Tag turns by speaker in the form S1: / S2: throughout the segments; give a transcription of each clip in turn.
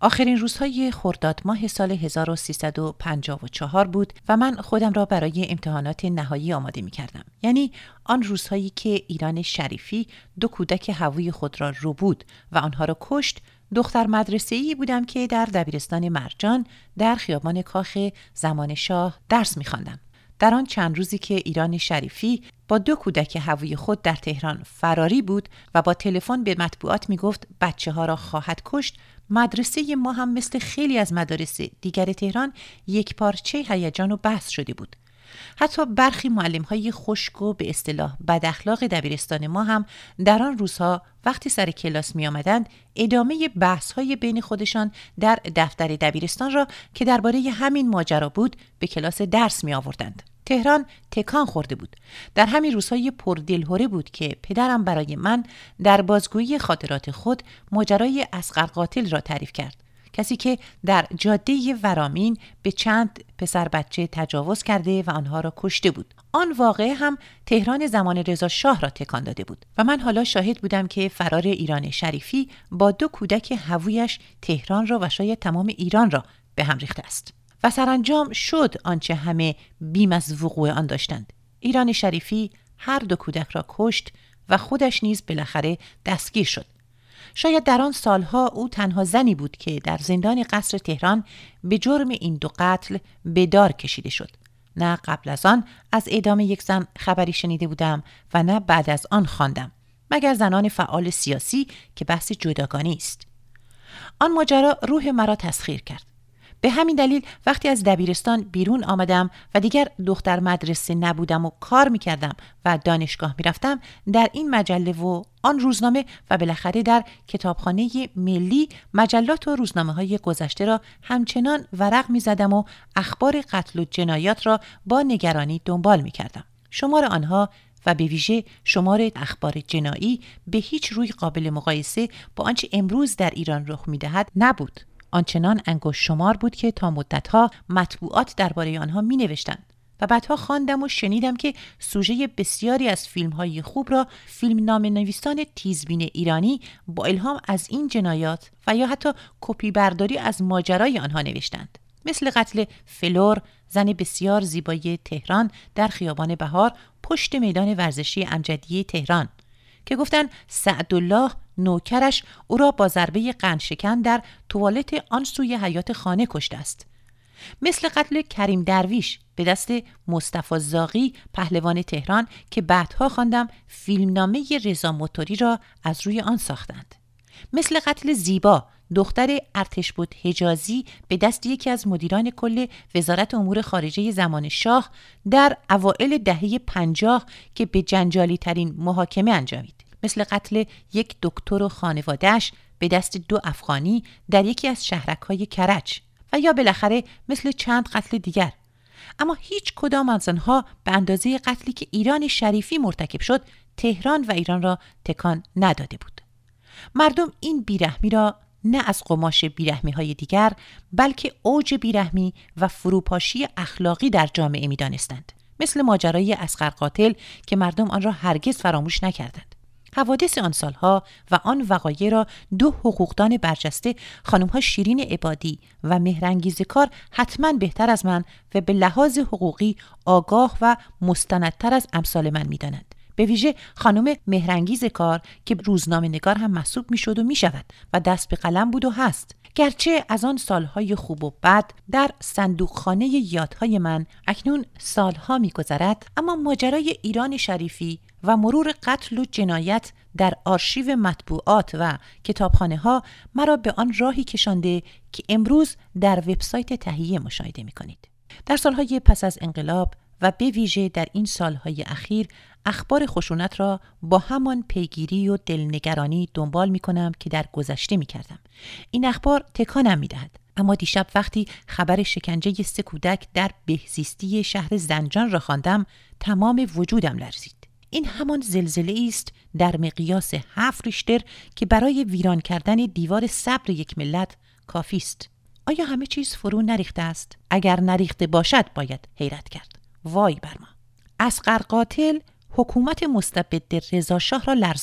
S1: آخرین روزهای خرداد ماه سال 1354 بود و من خودم را برای امتحانات نهایی آماده می کردم. یعنی آن روزهایی که ایران شریفی 2 کودک هووی خود را ربود و آنها را کشت. دختر مدرسه‌ای بودم که در دبیرستان مرجان در خیابان کاخ زمان شاه درس می خواندم. در آن چند روزی که ایران شریفی با 2 کودک هووی خود در تهران فراری بود و با تلفن به مطبوعات می گفت بچه‌ها را خواهد کشت، مدرسه ما هم مثل خیلی از مدارس دیگر تهران یک پارچه هیجان و بحث شده بود. حتی برخی معلم‌های خشک و به اصطلاح بد اخلاق دبیرستان ما هم در آن روزها وقتی سر کلاس می آمدند ادامه بحث‌های بین خودشان در دفتر دبیرستان را که درباره همین ماجرا بود به کلاس درس می آوردند. تهران تکان خورده بود. در همین روزهای پردلهره بود که پدرم برای من در بازگویی خاطرات خود ماجرای اصغر قاتل را تعریف کرد. کسی که در جاده ورامین به چند پسر بچه تجاوز کرده و آنها را کشته بود. آن واقعه هم تهران زمان رضا شاه را تکان داده بود و من حالا شاهد بودم که فرار ایران شریفی با 2 کودک هوویش تهران را و شاید تمام ایران را به هم ریخته است. و سرانجام شد آنچه همه بیم از وقوع آن داشتند. ایران شریفی هر 2 کودک را کشت و خودش نیز بالاخره دستگیر شد. شاید در آن سالها او تنها زنی بود که در زندان قصر تهران به جرم این 2 قتل به دار کشیده شد. نه قبل از آن از اعدام یک زن خبری شنیده بودم و نه بعد از آن خواندم، مگر زنان فعال سیاسی که بحث جداگانه است. آن ماجرا روح مرا تسخیر کرد. به همین دلیل وقتی از دبیرستان بیرون آمدم و دیگر دختر مدرسه نبودم و کار میکردم و دانشگاه میرفتم، در این مجله و آن روزنامه و بالاخره در کتابخانه ملی مجلات و روزنامه های گذشته را همچنان ورق میزدم و اخبار قتل و جنایات را با نگرانی دنبال میکردم. شمار آنها و به ویژه شمار اخبار جنایی به هیچ روی قابل مقایسه با آنچه امروز در ایران رخ میدهد نبود. آنچنان انگشت شمار بود که تا مدتها مطبوعات درباره آنها می نوشتند و بعدها خواندم و شنیدم که سوژه بسیاری از فیلم‌های خوب را فیلمنامه‌نویسان تیزبین ایرانی با الهام از این جنایات و یا حتی کپی برداری از ماجرای آنها نوشتند. مثل قتل فلور، زن بسیار زیبای تهران در خیابان بهار پشت میدان ورزشی امجدیه تهران که گفتند سعدالله نوکرش او را با ضربه قندشکن در توالت آن سوی حیاط خانه کشته است. مثل قتل کریم درویش به دست مصطفی زاغی پهلوان تهران که بعدها خواندم فیلمنامه رضا موتوری را از روی آن ساختند. مثل قتل زیبا دختر ارتشبد حجازی به دست یکی از مدیران کل وزارت امور خارجه زمان شاه در اوائل دهه 50 که به جنجالی ترین محاکمه انجامید. مثل قتل یک دکتر و خانواده‌اش به دست 2 افغانی در یکی از شهرک‌های کرج و یا بالاخره مثل چند قتل دیگر. اما هیچ کدام از آنها به اندازه قتلی که ایران شریفی مرتکب شد تهران و ایران را تکان نداده بود. مردم این بیرحمی را نه از قماش بیرحمی‌های دیگر بلکه اوج بیرحمی و فروپاشی اخلاقی در جامعه می‌دانستند. مثل ماجرای اصغر قاتل که مردم آن را هرگز فراموش نکردند. حوادث آن سالها و آن وقایع را 2 حقوقدان برجسته خانم‌ها شیرین عبادی و مهرانگیز کار حتماً بهتر از من و به لحاظ حقوقی آگاه و مستندتر از امثال من می‌دانند. به ویژه خانم مهرانگیز کار که روزنامه نگار هم محسوب میشد و میشود و دست به قلم بود و هست. گرچه از آن سالهای خوب و بد در صندوقخانه یادهای من اکنون سالها میگذرد، اما ماجرای ایران شریفی و مرور قتل و جنایت در آرشیو مطبوعات و کتابخانه ها مرا به آن راهی کشانده که امروز در وبسایت تهیه مشاهده میکنید. در سالهای پس از انقلاب و به ویژه در این سالهای اخیر اخبار خشونت را با همان پیگیری و دلنگرانی دنبال می کنم که در گذشته می کردم. این اخبار تکانم می دهد. اما دیشب وقتی خبر شکنجه 3 کودک در بهزیستی شهر زنجان را خواندم تمام وجودم لرزید. این همان زلزله است در مقیاس 7 ریشتر که برای ویران کردن دیوار صبر یک ملت کافی است. آیا همه چیز فرو نریخته است؟ اگر نریخته باشد باید حیرت کرد. وای بر ما. اصغر قاتل حکومت مستبد رضا شاه را لرزاند.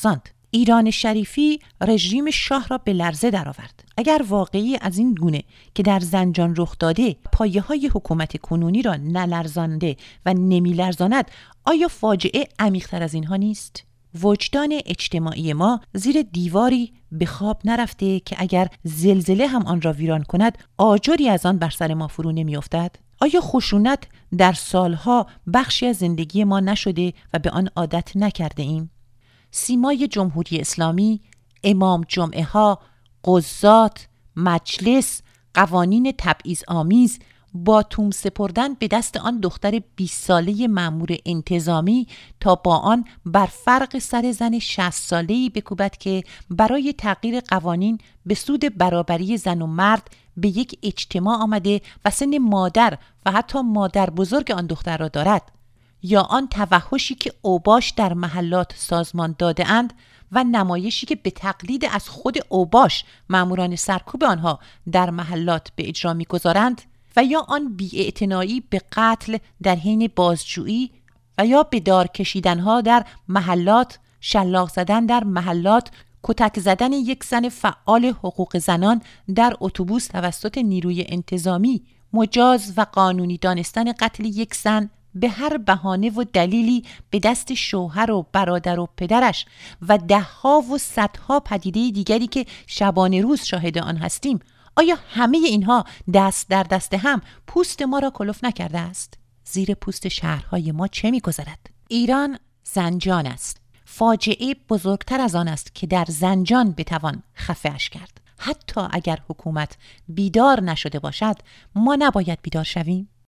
S1: ایران شریفی رژیم شاه را به لرزه درآورد. اگر واقعی از این گونه که در زنجان رخ داده پایه‌های حکومت کنونی را نلرزانده و نمیلرزاند، آیا فاجعه عمیق‌تر از اینها نیست؟ وجدان اجتماعی ما زیر دیواری به خواب نرفته که اگر زلزله هم آن را ویران کند آجری از آن بر سر ما فرو نمی‌افتد؟ آیا خشونت در سالها بخشی از زندگی ما نشده و به آن عادت نکرده ایم؟ سیمای جمهوری اسلامی، امام جمعه ها، قضات، مجلس، قوانین تبعیض‌آمیز با توم سپردن به دست آن دختر 20 ساله مأمور انتظامی تا با آن بر فرق سر زن 60 ساله‌ای بکوبد که برای تغییر قوانین به سود برابری زن و مرد به یک اجتماع آمده و سن مادر و حتی مادر بزرگ آن دختر را دارد، یا آن توحشی که اوباش در محلات سازمان داده اند و نمایشی که به تقلید از خود اوباش مأموران سرکوب آنها در محلات به اجرا می‌گذارند، و یا آن بی‌اعتنایی به قتل در حین بازجویی و یا به دار کشیدنها در محلات، شلاق زدن در محلات، کتک زدن یک زن فعال حقوق زنان در اتوبوس توسط نیروی انتظامی، مجاز و قانونی دانستن قتل یک زن به هر بهانه و دلیلی به دست شوهر و برادر و پدرش و ده‌ها و صدها پدیده دیگری که شبانه روز شاهد آن هستیم، آیا همه اینها دست در دست هم پوست ما را کلفت نکرده است؟ زیر پوست شهرهای ما چه می‌گذرد؟ ایران زنجان است. فاجعه بزرگتر از آن است که در زنجان بتوان خفه‌اش کرد. حتی اگر حکومت بیدار نشده باشد، ما نباید بیدار شویم؟